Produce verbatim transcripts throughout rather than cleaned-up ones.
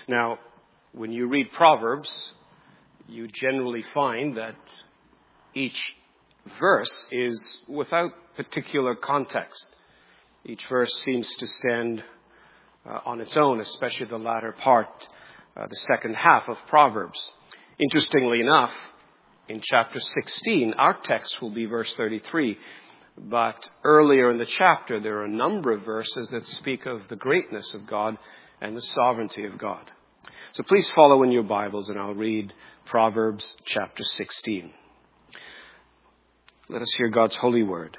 Now, when you read Proverbs, you generally find that each verse is without particular context. Each verse seems to stand uh, on its own, especially the latter part, uh, the second half of Proverbs. Interestingly enough, in chapter sixteen, our text will be verse thirty-three. But earlier in the chapter, there are a number of verses that speak of the greatness of God and the sovereignty of God. So please follow in your Bibles, and I'll read Proverbs chapter sixteen. Let us hear God's holy word.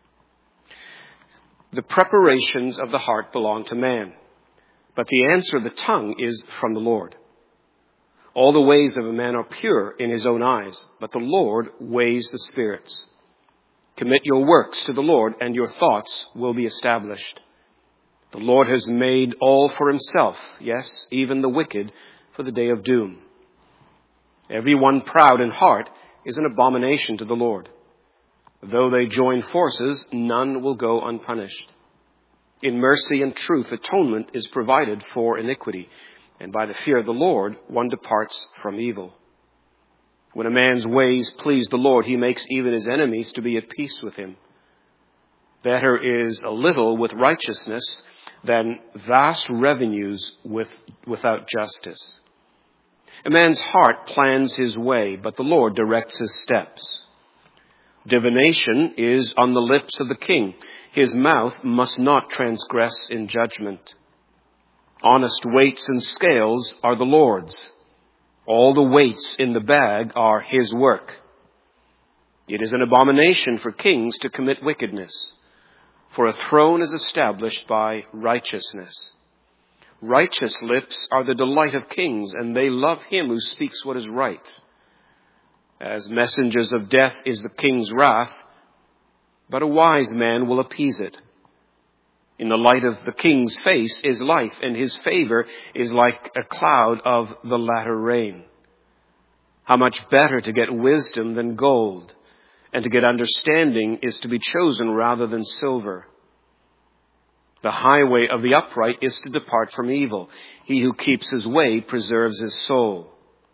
The preparations of the heart belong to man, but the answer of the tongue is from the Lord. All the ways of a man are pure in his own eyes, but the Lord weighs the spirits. Commit your works to the Lord, and your thoughts will be established. The Lord has made all for himself, yes, even the wicked, for the day of doom. Everyone proud in heart is an abomination to the Lord. Though they join forces, none will go unpunished. In mercy and truth, atonement is provided for iniquity, and by the fear of the Lord, one departs from evil. When a man's ways please the Lord, he makes even his enemies to be at peace with him. Better is a little with righteousness than vast revenues with, without justice. A man's heart plans his way, but the Lord directs his steps. Divination is on the lips of the king. His mouth must not transgress in judgment. Honest weights and scales are the Lord's. All the weights in the bag are his work. It is an abomination for kings to commit wickedness, for a throne is established by righteousness. Righteous lips are the delight of kings, and they love him who speaks what is right. As messengers of death is the king's wrath, but a wise man will appease it. In the light of the king's face is life, and his favor is like a cloud of the latter rain. How much better to get wisdom than gold, and to get understanding is to be chosen rather than silver. The highway of the upright is to depart from evil. He who keeps his way preserves his soul.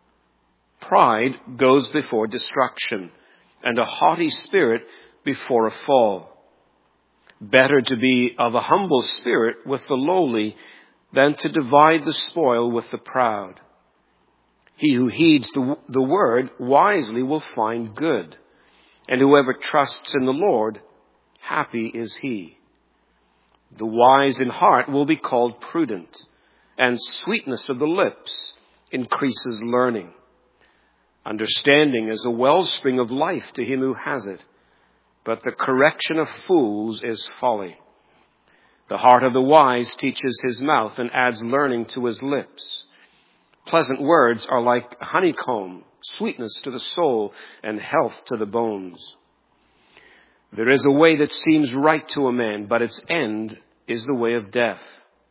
Pride goes before destruction, and a haughty spirit before a fall. Better to be of a humble spirit with the lowly than to divide the spoil with the proud. He who heeds the, the word wisely will find good, and whoever trusts in the Lord, happy is he. The wise in heart will be called prudent, and sweetness of the lips increases learning. Understanding is a wellspring of life to him who has it, but the correction of fools is folly. The heart of the wise teaches his mouth and adds learning to his lips. Pleasant words are like honeycomb, sweetness to the soul and health to the bones. There is a way that seems right to a man, but its end is the way of death.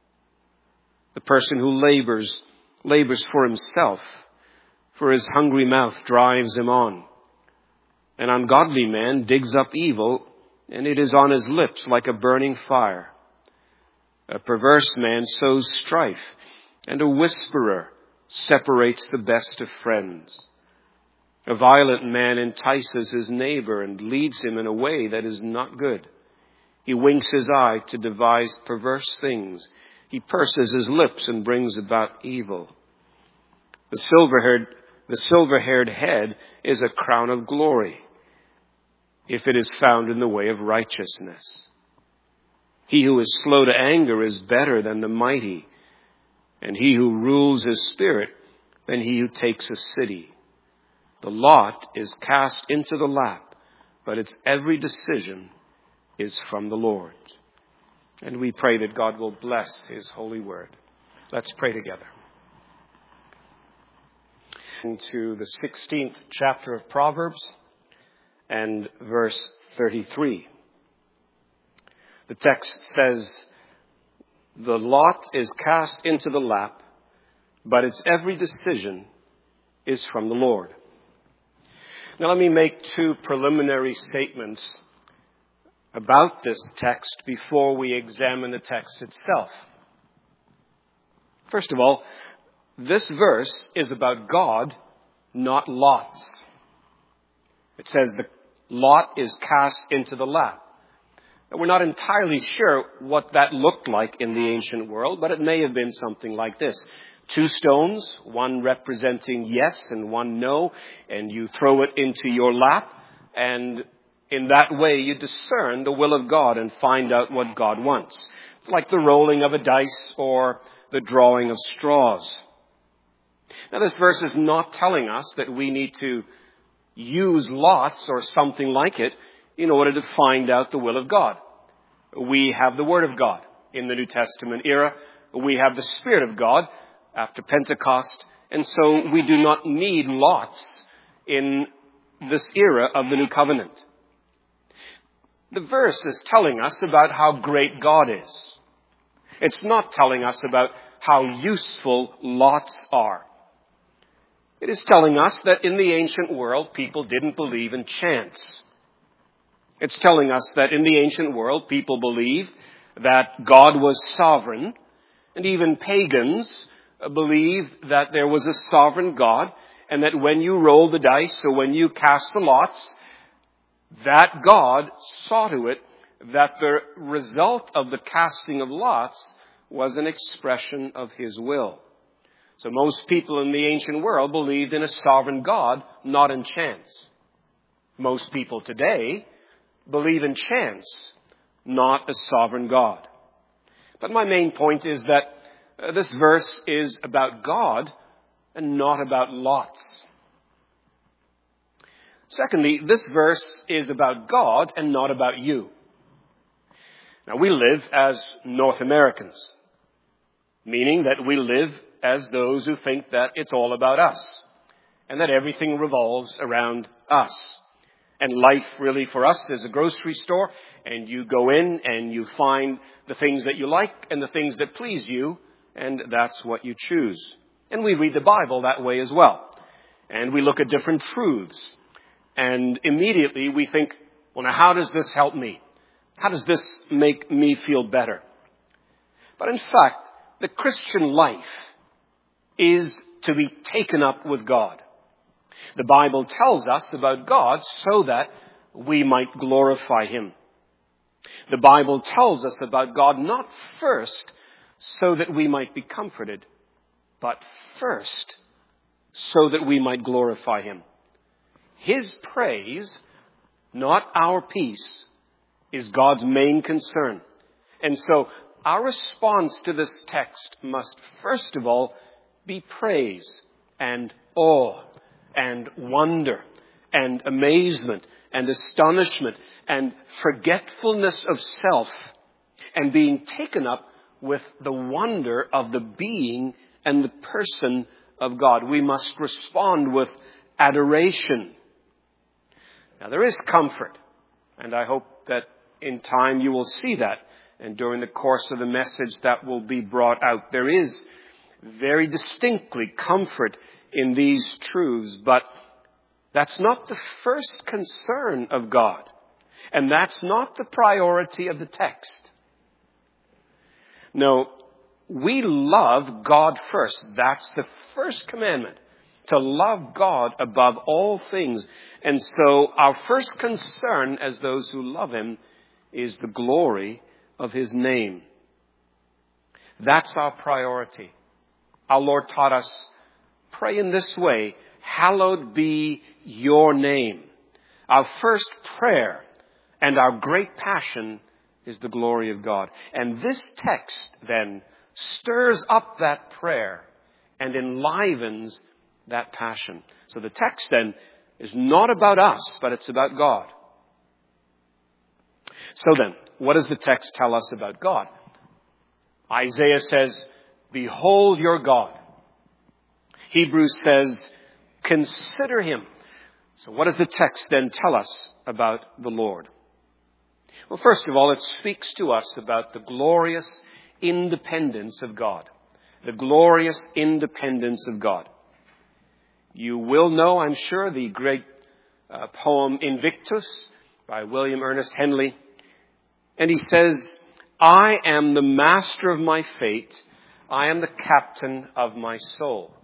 The person who labors, labors for himself, for his hungry mouth drives him on. An ungodly man digs up evil, and it is on his lips like a burning fire. A perverse man sows strife, and a whisperer separates the best of friends. A violent man entices his neighbor and leads him in a way that is not good. He winks his eye to devise perverse things. He purses his lips and brings about evil. The silver-haired, the silver-haired head is a crown of glory, if it is found in the way of righteousness. He who is slow to anger is better than the mighty, and he who rules his spirit than he who takes a city. The lot is cast into the lap, but its every decision is from the Lord. And we pray that God will bless his holy word. Let's pray together. Into the sixteenth chapter of Proverbs and verse thirty-three. The text says, "The lot is cast into the lap, but its every decision is from the Lord." Now let me make two preliminary statements about this text before we examine the text itself. First of all, this verse is about God, not lots. It says the lot is cast into the lap. Now, we're not entirely sure what that looked like in the ancient world, but it may have been something like this. Two stones, one representing yes and one no, and you throw it into your lap, and in that way you discern the will of God and find out what God wants. It's like the rolling of a dice or the drawing of straws. Now, this verse is not telling us that we need to use lots or something like it in order to find out the will of God. We have the Word of God in the New Testament era. We have the Spirit of God after Pentecost. And so we do not need lots in this era of the New Covenant. The verse is telling us about how great God is. It's not telling us about how useful lots are. It is telling us that in the ancient world, people didn't believe in chance. It's telling us that in the ancient world, people believed that God was sovereign, and even pagans believed that there was a sovereign God, and that when you roll the dice or when you cast the lots, that God saw to it that the result of the casting of lots was an expression of His will. So most people in the ancient world believed in a sovereign God, not in chance. Most people today believe in chance, not a sovereign God. But my main point is that uh, this verse is about God and not about lots. Secondly, this verse is about God and not about you. Now, we live as North Americans, meaning that we live as those who think that it's all about us and that everything revolves around us. And life really for us is a grocery store, and you go in and you find the things that you like and the things that please you, and that's what you choose. And we read the Bible that way as well. And we look at different truths. And immediately we think, well, now how does this help me? How does this make me feel better? But in fact, the Christian life is to be taken up with God. The Bible tells us about God so that we might glorify Him. The Bible tells us about God not first so that we might be comforted, but first so that we might glorify Him. His praise, not our peace, is God's main concern. And so our response to this text must first of all be praise and awe and wonder and amazement and astonishment and forgetfulness of self and being taken up with the wonder of the being and the person of God. We must respond with adoration. Now, there is comfort, and I hope that in time you will see that, and during the course of the message that will be brought out. There is very distinctly comfort in these truths, but that's not the first concern of God, and that's not the priority of the text. No, we love God first. That's the first commandment, to love God above all things. And so our first concern as those who love Him is the glory of His name. That's our priority. Our Lord taught us, pray in this way, hallowed be your name. Our first prayer and our great passion is the glory of God. And this text then stirs up that prayer and enlivens that passion. So the text then is not about us, but it's about God. So then, what does the text tell us about God? Isaiah says, behold your God. Hebrews says, consider Him. So what does the text then tell us about the Lord? Well, first of all, it speaks to us about the glorious independence of God. The glorious independence of God. You will know, I'm sure, the great uh, poem Invictus by William Ernest Henley. And he says, I am the master of my fate. I am the captain of my soul.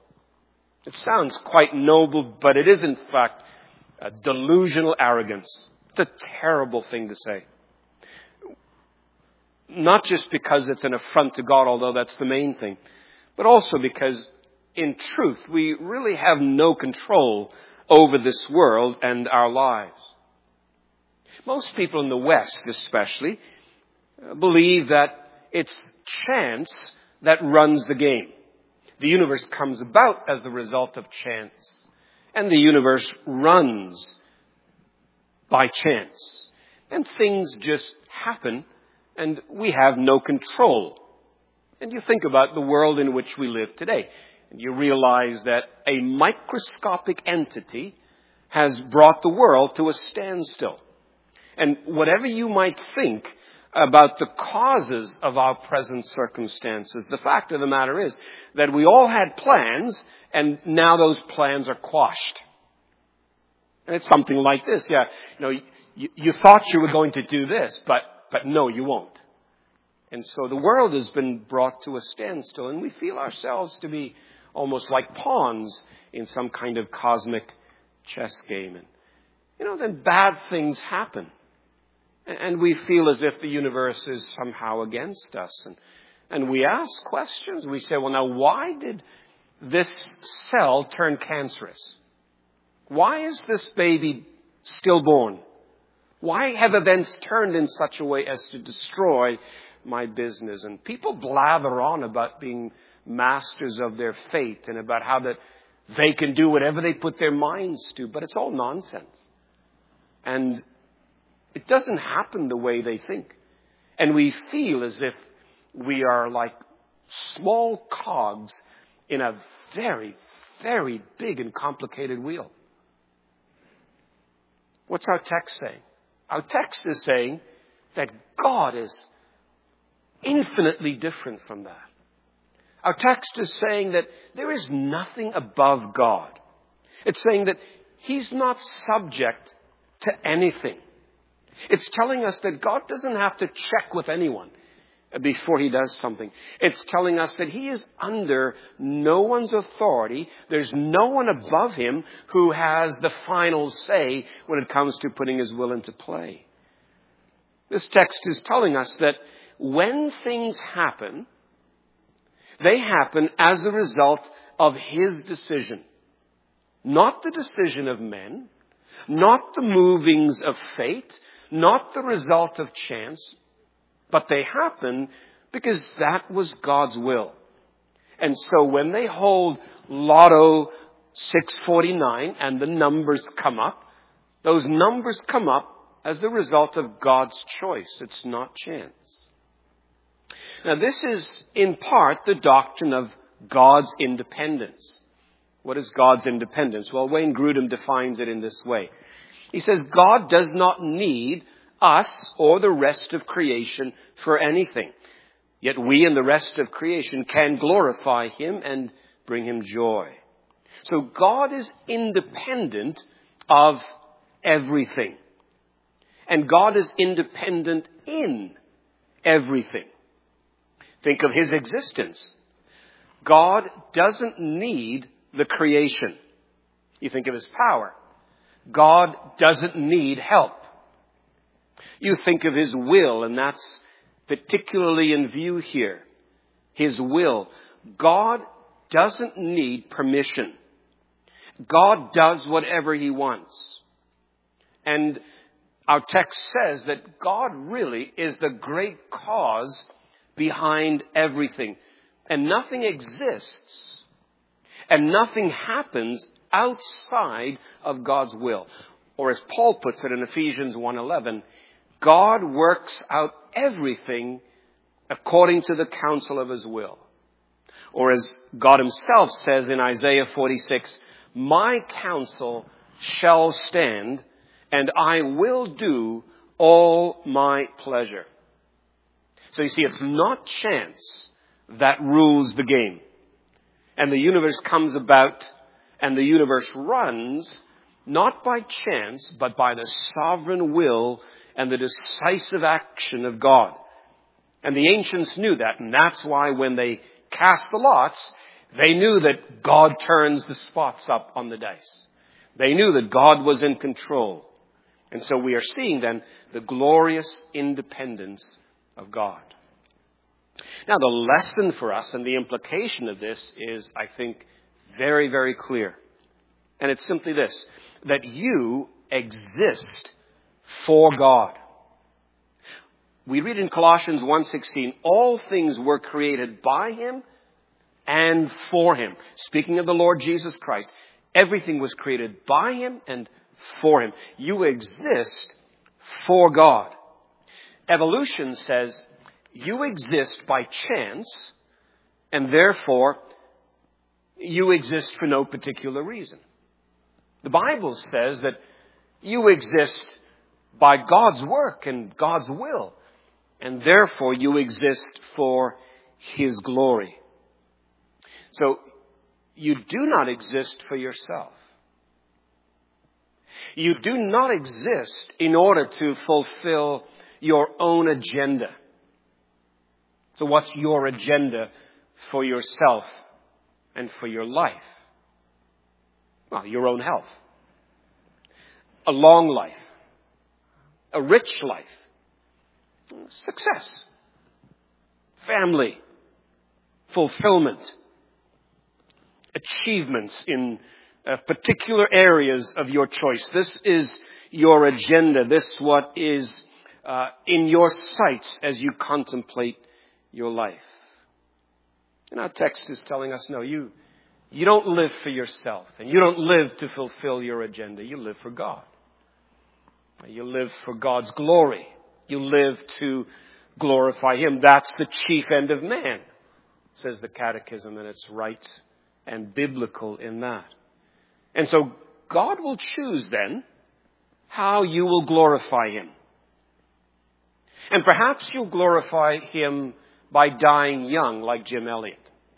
It sounds quite noble, but it is in fact a delusional arrogance. It's a terrible thing to say. Not just because it's an affront to God, although that's the main thing, but also because in truth, we really have no control over this world and our lives. Most people in the West especially believe that it's chance that runs the game. The universe comes about as a result of chance, and the universe runs by chance. And things just happen, and we have no control. And you think about the world in which we live today, and you realize that a microscopic entity has brought the world to a standstill. And whatever you might think about the causes of our present circumstances, the fact of the matter is that we all had plans, and now those plans are quashed. And it's something like this. Yeah, you know, you, you thought you were going to do this, but, but no, you won't. And so the world has been brought to a standstill, and we feel ourselves to be almost like pawns in some kind of cosmic chess game. And, you know, then bad things happen. And we feel as if the universe is somehow against us. And, and we ask questions. We say, well, now, why did this cell turn cancerous? Why is this baby stillborn? Why have events turned in such a way as to destroy my business? And people blather on about being masters of their fate and about how that they can do whatever they put their minds to. But it's all nonsense. And it doesn't happen the way they think. And we feel as if we are like small cogs in a very, very big and complicated wheel. What's our text saying? Our text is saying that God is infinitely different from that. Our text is saying that there is nothing above God. It's saying that He's not subject to anything. It's telling us that God doesn't have to check with anyone before He does something. It's telling us that He is under no one's authority. There's no one above Him who has the final say when it comes to putting His will into play. This text is telling us that when things happen, they happen as a result of His decision. Not the decision of men, not the movings of fate, not the result of chance, but they happen because that was God's will. And so when they hold Lotto six forty-nine and the numbers come up, those numbers come up as a result of God's choice. It's not chance. Now this is in part the doctrine of God's independence. What is God's independence? Well, Wayne Grudem defines it in this way. He says, God does not need us or the rest of creation for anything. Yet we and the rest of creation can glorify Him and bring Him joy. So God is independent of everything. And God is independent in everything. Think of His existence. God doesn't need the creation. You think of His power. God doesn't need help. You think of His will, and that's particularly in view here. His will. God doesn't need permission. God does whatever He wants. And our text says that God really is the great cause behind everything. And nothing exists, and nothing happens outside of God's will. Or as Paul puts it in Ephesians one eleven, God works out everything according to the counsel of His will. Or as God Himself says in Isaiah forty-six, my counsel shall stand, and I will do all my pleasure. So you see, it's not chance that rules the game. And the universe comes about, and the universe runs, not by chance, but by the sovereign will and the decisive action of God. And the ancients knew that, and that's why when they cast the lots, They knew that God turns the spots up on the dice. They knew that God was in control. And so we are seeing then the glorious independence of God. Now the lesson for us and the implication of this is, I think, very, very clear. And it's simply this, that you exist for God. We read in Colossians one sixteen, all things were created by Him and for Him. Speaking of the Lord Jesus Christ, everything was created by Him and for Him. You exist for God. Evolution says you exist by chance, and therefore you exist for no particular reason. The Bible says that you exist by God's work and God's will, and therefore you exist for His glory. So you do not exist for yourself. You do not exist in order to fulfill your own agenda. So what's your agenda for yourself and for your life? Well, your own health. A long life. A rich life. Success. Family. Fulfillment. Achievements in uh, particular areas of your choice. This is your agenda. This what is uh, in your sights as you contemplate your life. And our text is telling us, no, you, you don't live for yourself, and you don't live to fulfill your agenda. You live for God. You live for God's glory. You live to glorify Him. That's the chief end of man, says the Catechism, and it's right and biblical in that. And so God will choose then how you will glorify Him. And perhaps you'll glorify Him by dying young like Jim Elliot.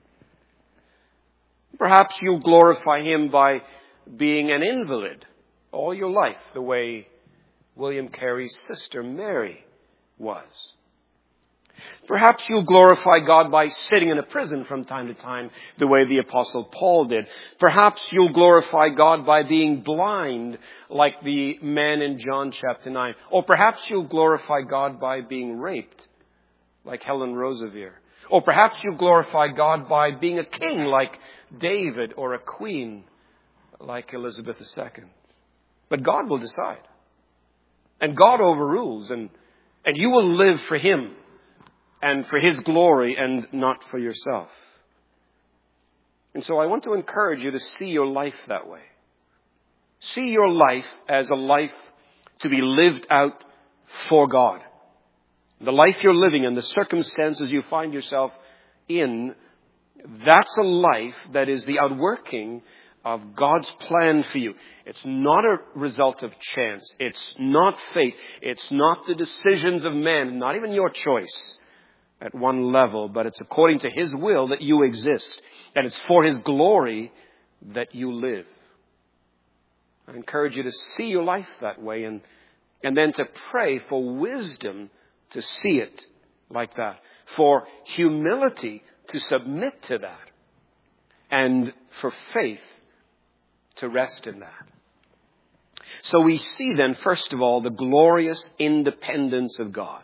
Perhaps you'll glorify Him by being an invalid all your life, the way William Carey's sister Mary was. Perhaps you'll glorify God by sitting in a prison from time to time, the way the Apostle Paul did. Perhaps you'll glorify God by being blind, like the man in John chapter nine. Or perhaps you'll glorify God by being raped, like Helen Roseveare. Or perhaps you'll glorify God by being a king, like David, or a queen, like Elizabeth the Second. But God will decide. And God overrules, and, and you will live for Him and for His glory and not for yourself. And so I want to encourage you to see your life that way. See your life as a life to be lived out for God. The life you're living in, the circumstances you find yourself in, that's a life that is the outworking of God's plan for you. It's not a result of chance. It's not fate. It's not the decisions of man, not even your choice at one level, but it's according to His will that you exist. And it's for His glory that you live. I encourage you to see your life that way, and, and then to pray for wisdom to see it like that. For humility to submit to that. And for faith to rest in that. So we see then, first of all, the glorious independence of God.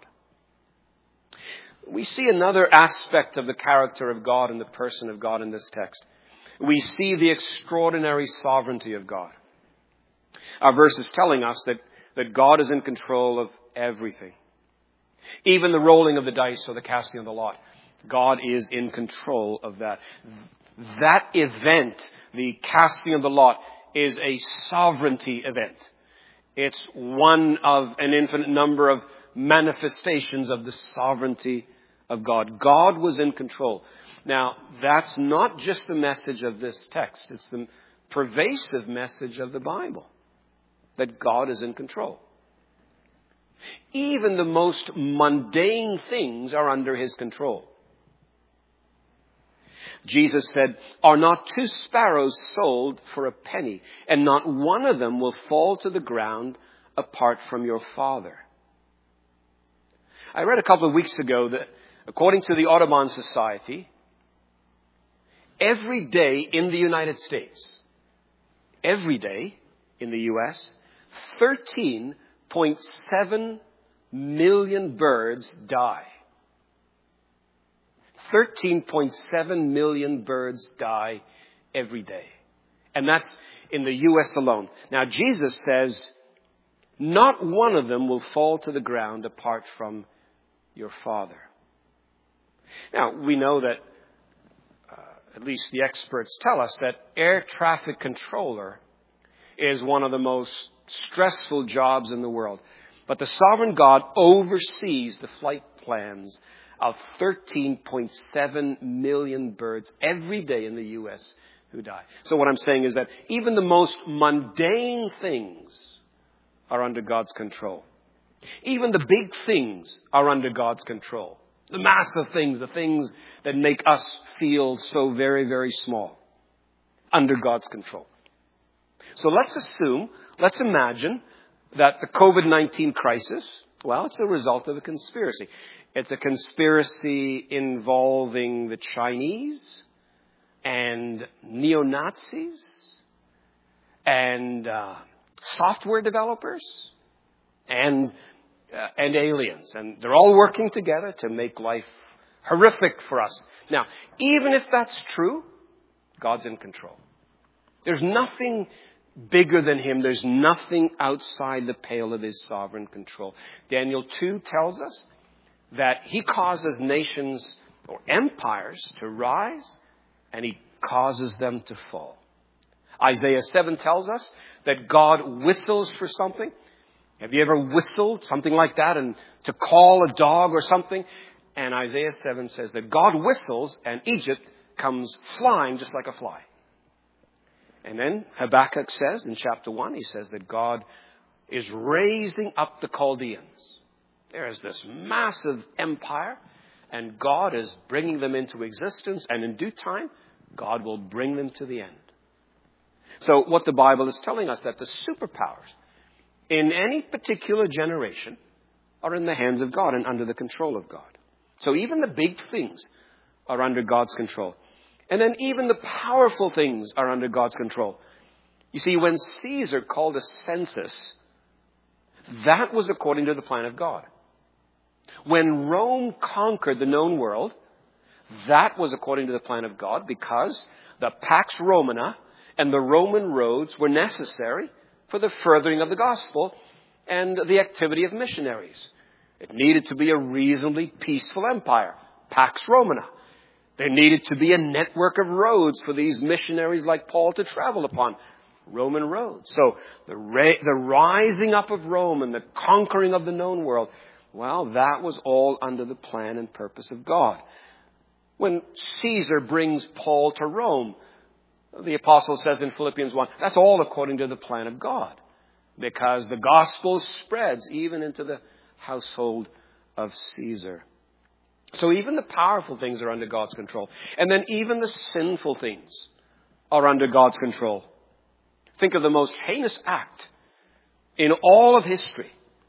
We see another aspect of the character of God and the person of God in this text. We see the extraordinary sovereignty of God. Our verse is telling us that, that God is in control of everything. Even the rolling of the dice or the casting of the lot. God is in control of that. That event, the casting of the lot, is a sovereignty event. It's one of an infinite number of manifestations of the sovereignty of God. God was in control. Now, that's not just the message of this text. It's the pervasive message of the Bible. That God is in control. Even the most mundane things are under His control. Jesus said, "Are not two sparrows sold for a penny, and not one of them will fall to the ground apart from your Father?" I read a couple of weeks ago that according to the Audubon Society, every day in the United States, every day in the U S, thirteen point seven million birds die. thirteen point seven million birds die every day. And that's in the U S alone. Now, Jesus says, not one of them will fall to the ground apart from your Father. Now, we know that, uh, at least the experts tell us, that air traffic controller is one of the most stressful jobs in the world. But the sovereign God oversees the flight plans of thirteen point seven million birds every day in the U S who die. So what I'm saying is that even the most mundane things are under God's control. Even the big things are under God's control. The massive things, the things that make us feel so very, very small, under God's control. So let's assume, let's imagine that the covid nineteen crisis, well, it's a result of a conspiracy. It's a conspiracy involving the Chinese and neo-Nazis and uh, software developers and uh, and aliens. And they're all working together to make life horrific for us. Now, even if that's true, God's in control. There's nothing bigger than him. There's nothing outside the pale of his sovereign control. Daniel two tells us that he causes nations or empires to rise and he causes them to fall. Isaiah seven tells us that God whistles for something. Have you ever whistled something like that and to call a dog or something? And Isaiah seven says that God whistles and Egypt comes flying just like a fly. And then Habakkuk says in chapter one, he says that God is raising up the Chaldeans. There is this massive empire and God is bringing them into existence, and in due time, God will bring them to the end. So what the Bible is telling us, that the superpowers in any particular generation are in the hands of God and under the control of God. So even the big things are under God's control. And then even the powerful things are under God's control. You see, when Caesar called a census, that was according to the plan of God. When Rome conquered the known world, that was according to the plan of God, because the Pax Romana and the Roman roads were necessary for the furthering of the gospel and the activity of missionaries. It needed to be a reasonably peaceful empire, Pax Romana. There needed to be a network of roads for these missionaries like Paul to travel upon, Roman roads. So the, ra- the rising up of Rome and the conquering of the known world, well, that was all under the plan and purpose of God. When Caesar brings Paul to Rome, the apostle says in Philippians one, that's all according to the plan of God, because the gospel spreads even into the household of Caesar. So even the powerful things are under God's control. And then even the sinful things are under God's control. Think of the most heinous act in all of history.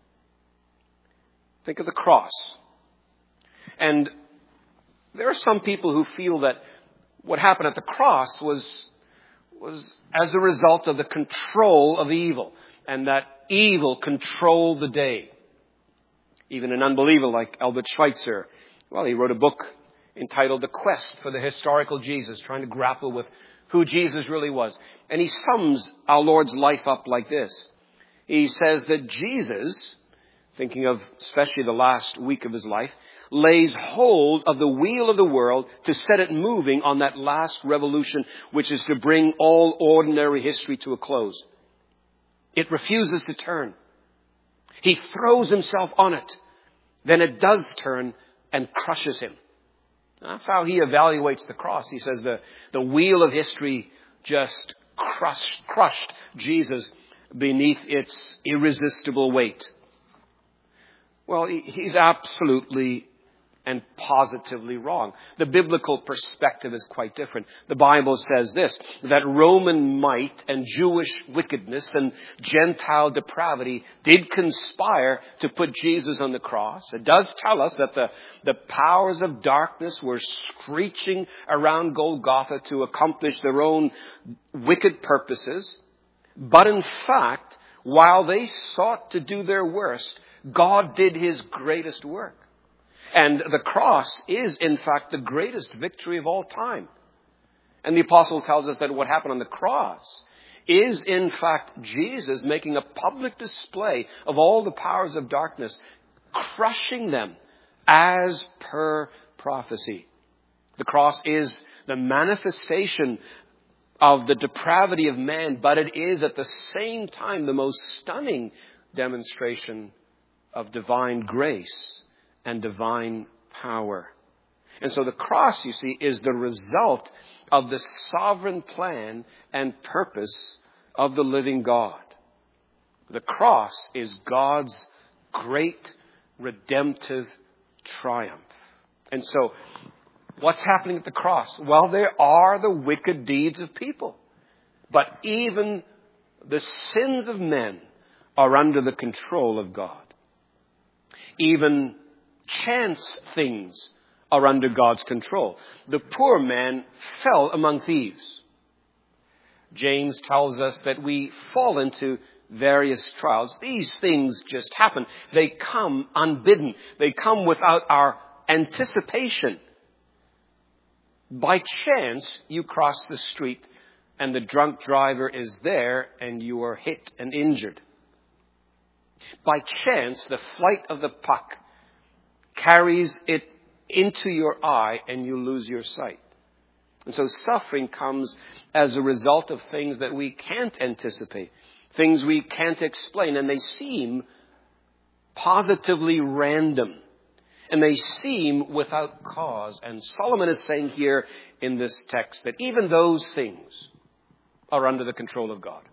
Think of the cross. And there are some people who feel that what happened at the cross was, was as a result of the control of evil, and that evil controlled the day. Even an unbeliever like Albert Schweitzer, well, he wrote a book entitled The Quest for the Historical Jesus, trying to grapple with who Jesus really was. And he sums our Lord's life up like this. He says that Jesus, thinking of especially the last week of his life, lays hold of the wheel of the world to set it moving on that last revolution, which is to bring all ordinary history to a close. It refuses to turn. He throws himself on it. Then it does turn and crushes him. That's how he evaluates the cross. He says the, the wheel of history just crushed, crushed Jesus beneath its irresistible weight. Well, he's absolutely and positively wrong. The biblical perspective is quite different. The Bible says this, that Roman might and Jewish wickedness and Gentile depravity did conspire to put Jesus on the cross. It does tell us that the, the powers of darkness were screeching around Golgotha to accomplish their own wicked purposes. But in fact, while they sought to do their worst, God did his greatest work. And the cross is, in fact, the greatest victory of all time. And the apostle tells us that what happened on the cross is, in fact, Jesus making a public display of all the powers of darkness, crushing them as per prophecy. The cross is the manifestation of the depravity of man, but it is at the same time the most stunning demonstration of divine grace and divine power. And so the cross, you see, is the result of the sovereign plan and purpose of the living God. The cross is God's great redemptive triumph. And so, what's happening at the cross? Well, there are the wicked deeds of people. But even the sins of men are under the control of God. Even chance things are under God's control. The poor man fell among thieves. James tells us that we fall into various trials. These things just happen. They come unbidden. They come without our anticipation. By chance, you cross the street and the drunk driver is there and you are hit and injured. By chance, the flight of the puck carries it into your eye and you lose your sight. And so suffering comes as a result of things that we can't anticipate, things we can't explain, and they seem positively random. And they seem without cause. And Solomon is saying here in this text that even those things are under the control of God.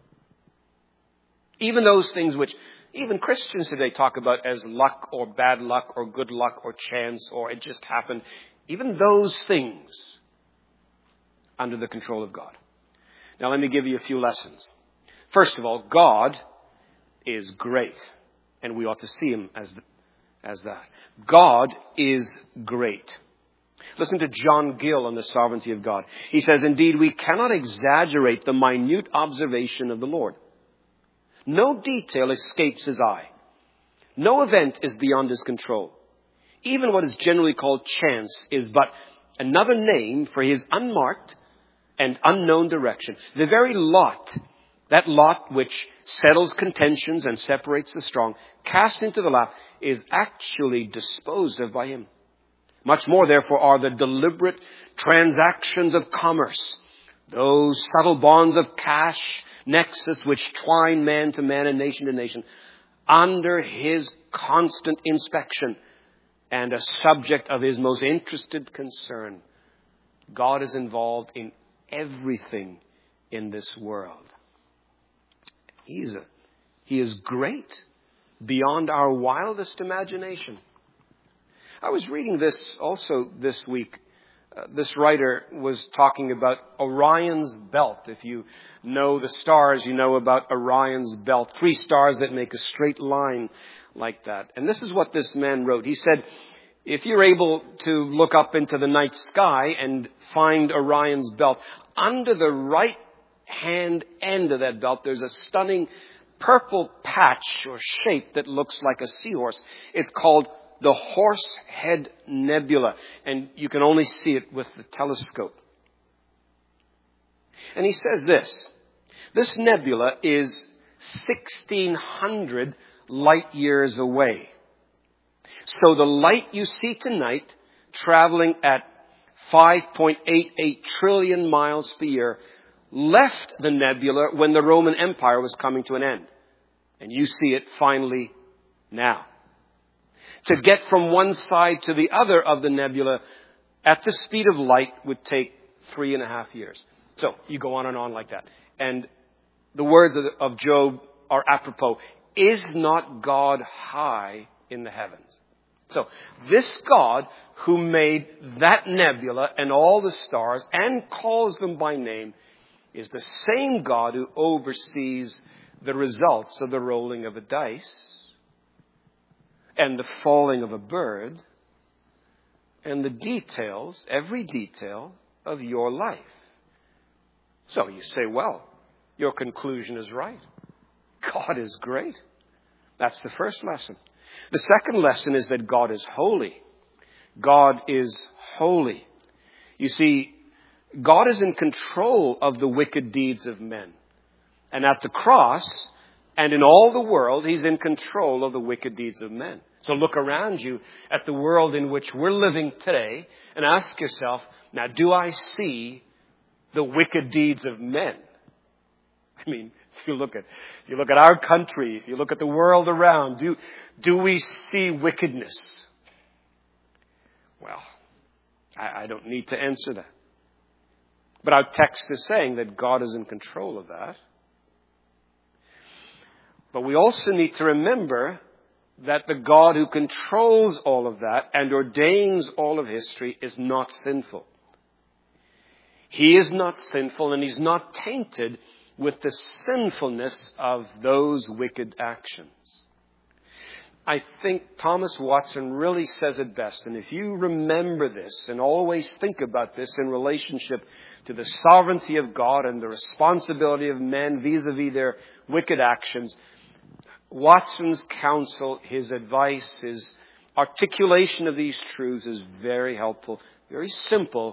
Even those things which even Christians today talk about as luck or bad luck or good luck or chance or it just happened. Even those things under the control of God. Now let me give you a few lessons. First of all, God is great. And we ought to see him as, the, as that. God is great. Listen to John Gill on the sovereignty of God. He says, indeed, we cannot exaggerate the minute observation of the Lord. No detail escapes his eye. No event is beyond his control. Even what is generally called chance is but another name for his unmarked and unknown direction. The very lot, that lot which settles contentions and separates the strong, cast into the lap, is actually disposed of by him. Much more, therefore, are the deliberate transactions of commerce, those subtle bonds of cash, nexus which twine man to man and nation to nation, under his constant inspection and a subject of his most interested concern. God is involved in everything in this world. He's a, he is great beyond our wildest imagination. I was reading this also this week. Uh, this writer was talking about Orion's belt. If you know the stars, you know about Orion's belt. Three stars that make a straight line like that. And this is what this man wrote. He said, if you're able to look up into the night sky and find Orion's belt, under the right hand end of that belt, there's a stunning purple patch or shape that looks like a seahorse. It's called the Horsehead Nebula, and you can only see it with the telescope. And he says this, this nebula is sixteen hundred light years away. So the light you see tonight, traveling at five point eight eight trillion miles per year, left the nebula when the Roman Empire was coming to an end. And you see it finally now. To get from one side to the other of the nebula at the speed of light would take three and a half years. So you go on and on like that. And the words of, of Job are apropos. Is not God high in the heavens? So this God who made that nebula and all the stars and calls them by name is the same God who oversees the results of the rolling of a dice and the falling of a bird and the details, every detail of your life. So you say, well, your conclusion is right. God is great. That's the first lesson. The second lesson is that God is holy. God is holy. You see, God is in control of the wicked deeds of men. And at the cross and in all the world, He's in control of the wicked deeds of men. So look around you at the world in which we're living today and ask yourself, now, do I see the wicked deeds of men? I mean, if you look at, if you look at our country, if you look at the world around, do, do we see wickedness? Well, I, I don't need to answer that. But our text is saying that God is in control of that. But we also need to remember that the God who controls all of that and ordains all of history is not sinful. He is not sinful, and He's not tainted with the sinfulness of those wicked actions. I think Thomas Watson really says it best. And if you remember this and always think about this in relationship to the sovereignty of God and the responsibility of men vis-a-vis their wicked actions, Watson's counsel, his advice, his articulation of these truths is very helpful, very simple,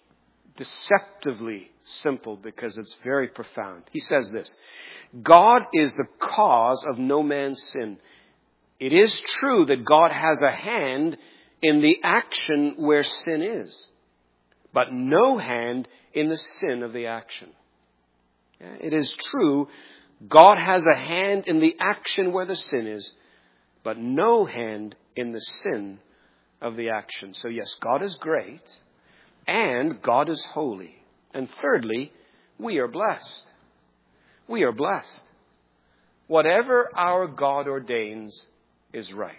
deceptively simple because it's very profound. He says this: God is the cause of no man's sin. It is true that God has a hand in the action where sin is, but no hand in the sin of the action. It is true God has a hand in the action where the sin is, but no hand in the sin of the action. So yes, God is great and God is holy. And thirdly, we are blessed. We are blessed. Whatever our God ordains is right.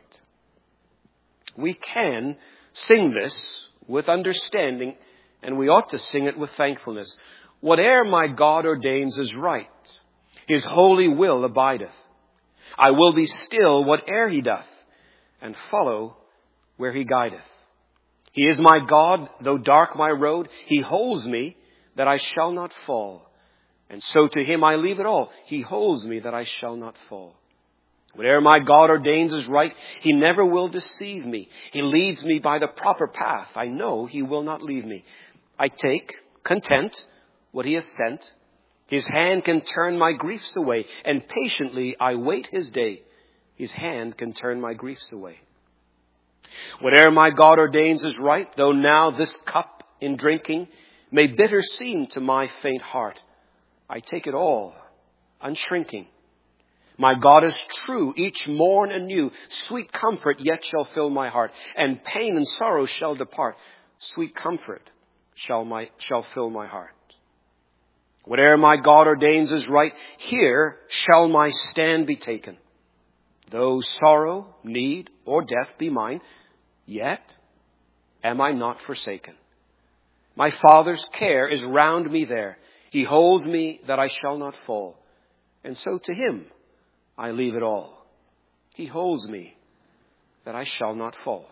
We can sing this with understanding, and we ought to sing it with thankfulness. Whate'er my God ordains is right. His holy will abideth. I will be still whate'er He doth, and follow where He guideth. He is my God, though dark my road. He holds me that I shall not fall. And so to Him I leave it all. He holds me that I shall not fall. Whatever my God ordains is right. He never will deceive me. He leads me by the proper path. I know He will not leave me. I take, content, what He hath sent. His hand can turn my griefs away, and patiently I wait His day. His hand can turn my griefs away. Whatever my God ordains is right, though now this cup in drinking may bitter seem to my faint heart. I take it all, unshrinking. My God is true, each morn anew. Sweet comfort yet shall fill my heart, and pain and sorrow shall depart. Sweet comfort shall my shall fill my heart. Whatever my God ordains is right, here shall my stand be taken. Though sorrow, need, or death be mine, yet am I not forsaken. My Father's care is round me there. He holds me that I shall not fall. And so to Him I leave it all. He holds me that I shall not fall.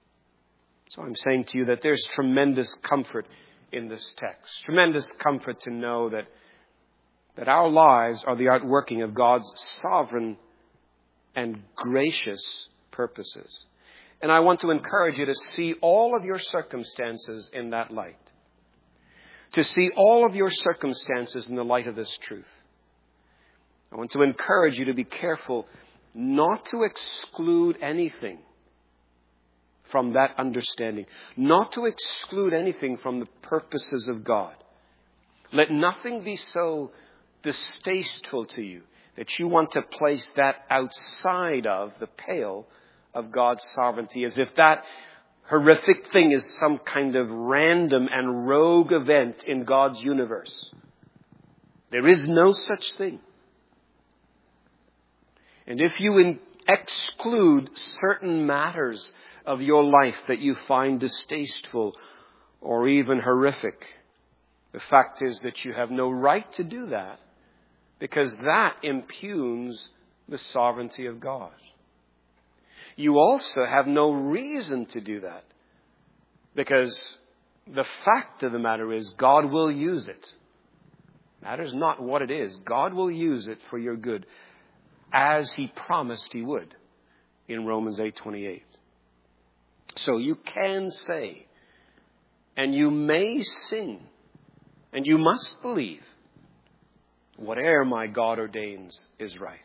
So I'm saying to you that there's tremendous comfort in this text. Tremendous comfort to know that, that our lives are the outworking of God's sovereign and gracious purposes. And I want to encourage you to see all of your circumstances in that light. To see all of your circumstances in the light of this truth. I want to encourage you to be careful not to exclude anything from that understanding. Not to exclude anything from the purposes of God. Let nothing be so distasteful to you that you want to place that outside of the pale of God's sovereignty, as if that horrific thing is some kind of random and rogue event in God's universe. There is no such thing. And if you in- exclude certain matters of your life that you find distasteful or even horrific. The fact is that you have no right to do that, because that impugns the sovereignty of God. You also have no reason to do that, because the fact of the matter is God will use it. Matters not what it is. God will use it for your good, as He promised He would in Romans eight twenty-eight. So you can say, and you may sing, and you must believe, whatever my God ordains is right.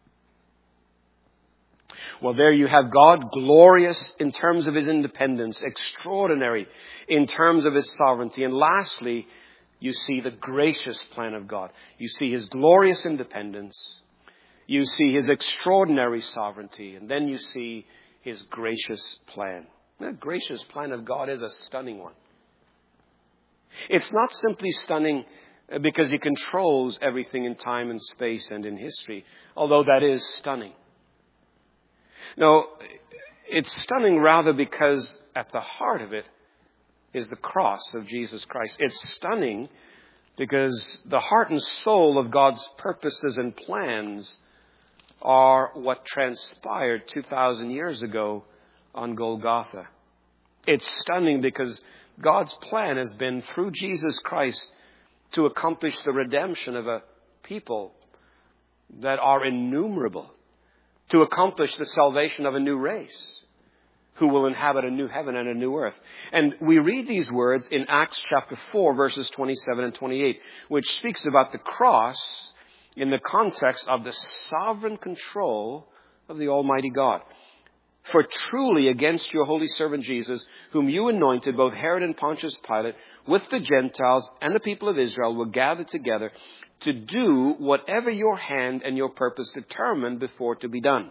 Well, there you have God, glorious in terms of His independence, extraordinary in terms of His sovereignty. And lastly, you see the gracious plan of God. You see His glorious independence. You see His extraordinary sovereignty. And then you see His gracious plan. The gracious plan of God is a stunning one. It's not simply stunning because He controls everything in time and space and in history, although that is stunning. No, it's stunning rather because at the heart of it is the cross of Jesus Christ. It's stunning because the heart and soul of God's purposes and plans are what transpired two thousand years ago on Golgotha. It's stunning because God's plan has been, through Jesus Christ, to accomplish the redemption of a people that are innumerable, to accomplish the salvation of a new race who will inhabit a new heaven and a new earth. And we read these words in Acts chapter four, verses twenty-seven and twenty-eight, which speaks about the cross in the context of the sovereign control of the Almighty God. For truly against your holy servant Jesus, whom you anointed, both Herod and Pontius Pilate, with the Gentiles and the people of Israel, were gathered together to do whatever your hand and your purpose determined before to be done.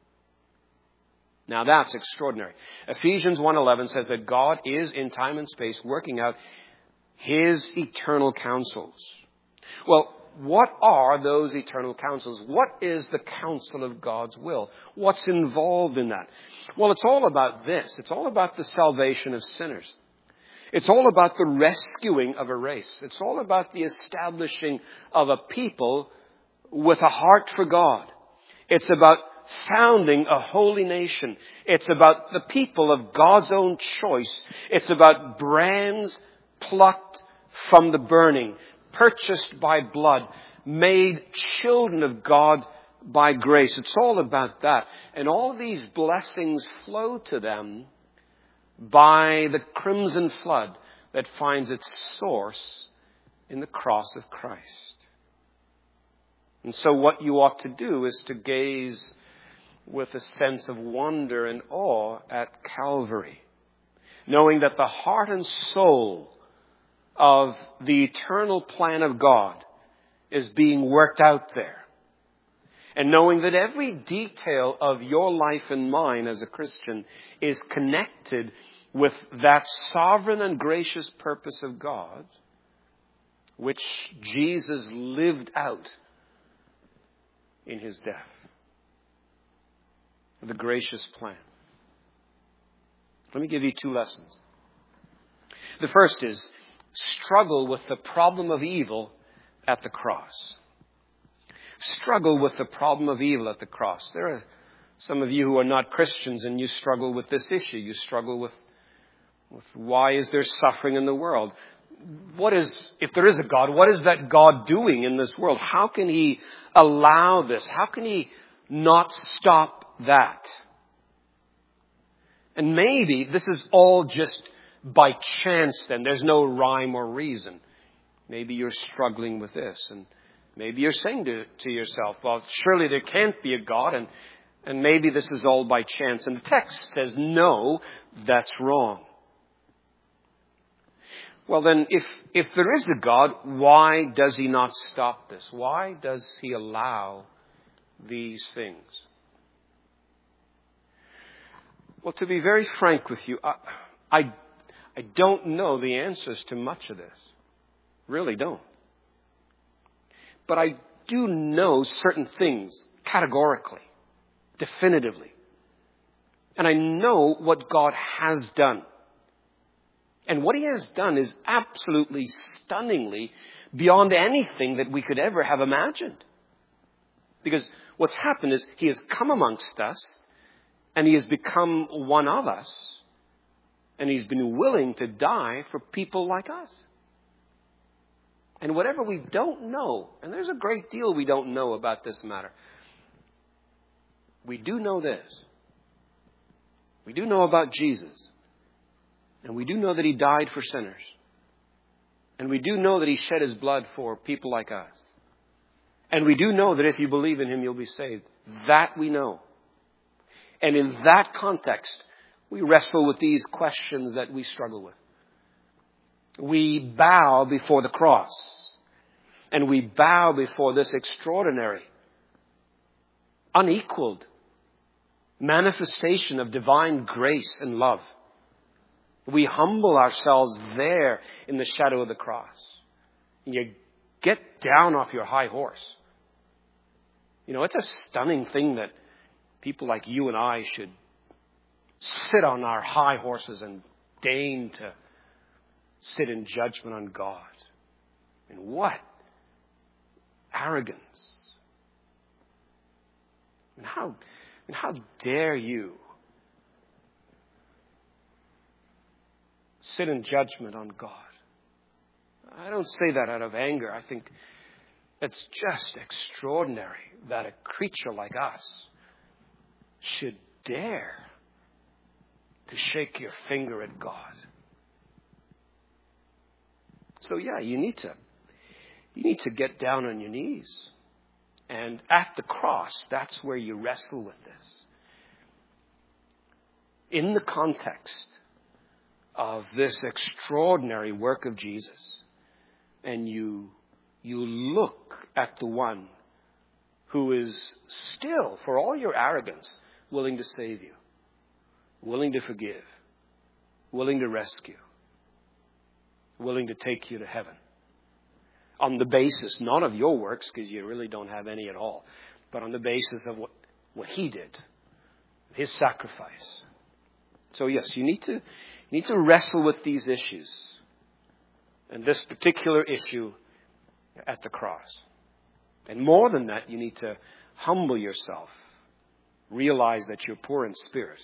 Now that's extraordinary. Ephesians one eleven says that God is in time and space working out His eternal counsels. Well, what are those eternal counsels? What is the counsel of God's will? What's involved in that? Well, it's all about this. It's all about the salvation of sinners. It's all about the rescuing of a race. It's all about the establishing of a people with a heart for God. It's about founding a holy nation. It's about the people of God's own choice. It's about brands plucked from the burning, purchased by blood, made children of God by grace. It's all about that. And all these blessings flow to them by the crimson flood that finds its source in the cross of Christ. And so what you ought to do is to gaze with a sense of wonder and awe at Calvary, knowing that the heart and soul of the eternal plan of God is being worked out there. And knowing that every detail of your life and mine as a Christian is connected with that sovereign and gracious purpose of God, which Jesus lived out in His death. The gracious plan. Let me give you two lessons. The first is, struggle with the problem of evil at the cross. Struggle with the problem of evil at the cross. There are some of you who are not Christians and you struggle with this issue. You struggle with, with why is there suffering in the world? What is, if there is a God, what is that God doing in this world? How can He allow this? How can He not stop that? And maybe this is all just by chance then. There's no rhyme or reason. Maybe you're struggling with this. And maybe you're saying to, to yourself, well, surely there can't be a God. And, and maybe this is all by chance. And the text says, no, that's wrong. Well then, if, if there is a God, why does He not stop this? Why does He allow these things? Well, to be very frank with you, I, I I don't know the answers to much of this. Really don't. But I do know certain things categorically, definitively. And I know what God has done. And what he has done is absolutely stunningly beyond anything that we could ever have imagined. Because what's happened is he has come amongst us and he has become one of us. And he's been willing to die for people like us. And whatever we don't know, and there's a great deal we don't know about this matter. We do know this. We do know about Jesus. And we do know that he died for sinners. And we do know that he shed his blood for people like us. And we do know that if you believe in him, you'll be saved. That we know. And in that context, we wrestle with these questions that we struggle with. We bow before the cross. And we bow before this extraordinary, unequaled manifestation of divine grace and love. We humble ourselves there in the shadow of the cross. And you get down off your high horse. You know, it's a stunning thing that people like you and I should sit on our high horses and deign to sit in judgment on God. And what arrogance. And how, and how dare you sit in judgment on God. I don't say that out of anger. I think it's just extraordinary that a creature like us should dare to shake your finger at God. So yeah, you need to you need to get down on your knees. And at the cross, that's where you wrestle with this. In the context of this extraordinary work of Jesus, and you you look at the one who is still, for all your arrogance, willing to save you, willing to forgive, willing to rescue, willing to take you to heaven. On the basis, not of your works, because you really don't have any at all, but on the basis of what, what he did, his sacrifice. So yes, you need to, you need to wrestle with these issues. And this particular issue at the cross. And more than that, you need to humble yourself. Realize that you're poor in spirit.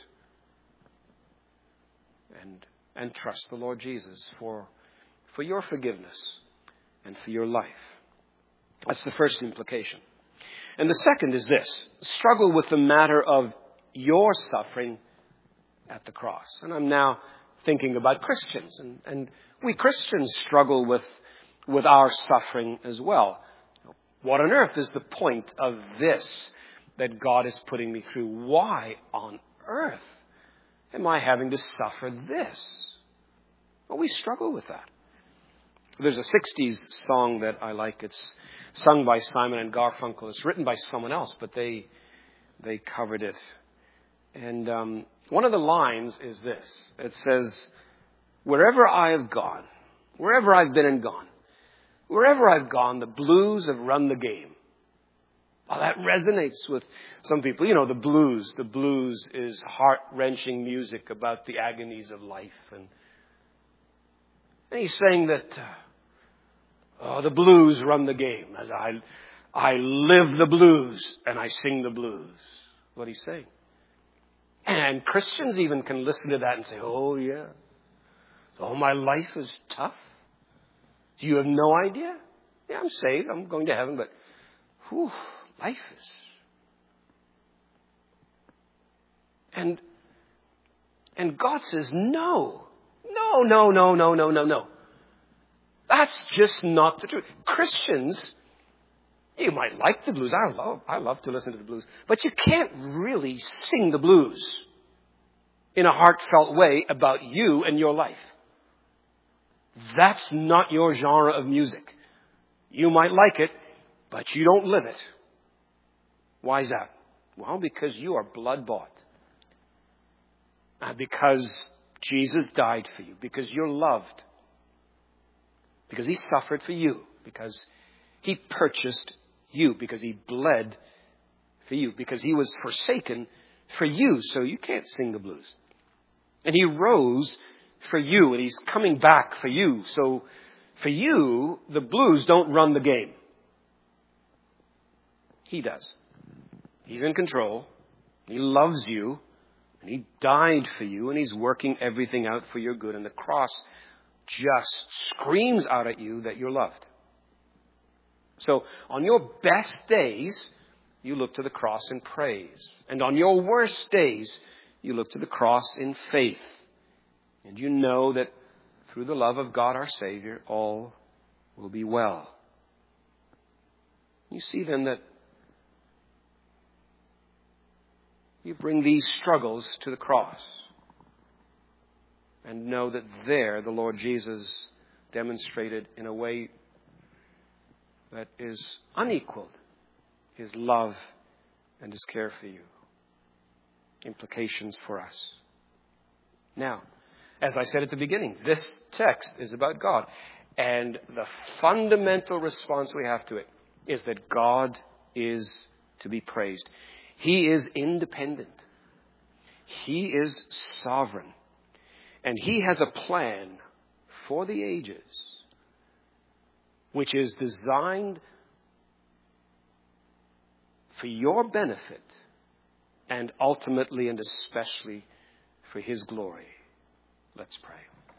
And, and trust the Lord Jesus for, for your forgiveness and for your life. That's the first implication. And the second is this. Struggle with the matter of your suffering at the cross. And I'm now thinking about Christians. And, and we Christians struggle with, with our suffering as well. What on earth is the point of this that God is putting me through? Why on earth am I having to suffer this? Well, we struggle with that. There's a sixties song that I like. It's sung by Simon and Garfunkel. It's written by someone else, but they they covered it. And um, one of the lines is this. It says, wherever I have gone, wherever I've been and gone, wherever I've gone, the blues have run the game. Well, that resonates with some people. You know, the blues. The blues is heart-wrenching music about the agonies of life. And, and he's saying that uh, oh, the blues run the game. As I, I live the blues and I sing the blues. What he's saying. And Christians even can listen to that and say, oh, yeah. Oh, my life is tough. You have no idea? Yeah, I'm saved. I'm going to heaven, but whew, life is. And, and God says, no, no, no, no, no, no, no, no. That's just not the truth. Christians, you might like the blues. I love, I love to listen to the blues, but you can't really sing the blues in a heartfelt way about you and your life. That's not your genre of music. You might like it, but you don't live it. Why is that? Well, because you are blood-bought. Uh, because Jesus died for you. Because you're loved. Because he suffered for you. Because he purchased you. Because he bled for you. Because he was forsaken for you, so you can't sing the blues. And he rose for you, and he's coming back for you. So for you, the blues don't run the game. He does. He's in control. He loves you. And he died for you. And he's working everything out for your good. And the cross just screams out at you that you're loved. So on your best days, you look to the cross in praise. And on your worst days, you look to the cross in faith. And you know that through the love of God our Savior, all will be well. You see then that you bring these struggles to the cross. And know that there the Lord Jesus demonstrated in a way that is unequaled his love and his care for you. Implications for us. Now, as I said at the beginning, this text is about God. And the fundamental response we have to it is that God is to be praised. He is independent. He is sovereign. And he has a plan for the ages, which is designed for your benefit and ultimately and especially for his glory. Let's pray.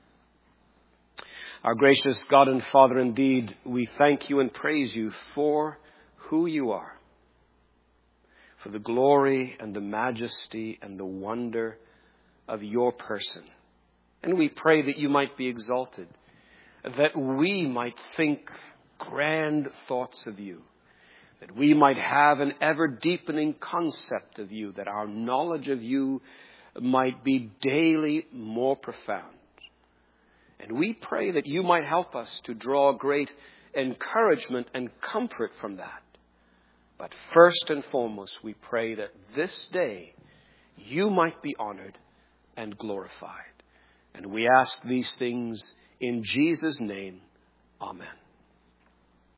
Our gracious God and Father, indeed, we thank you and praise you for who you are, for the glory and the majesty and the wonder of your person. And we pray that you might be exalted, that we might think grand thoughts of you, that we might have an ever-deepening concept of you, that our knowledge of you might be daily more profound. And we pray that you might help us to draw great encouragement and comfort from that. But first and foremost, we pray that this day you might be honored and glorified. And we ask these things in Jesus' name. Amen.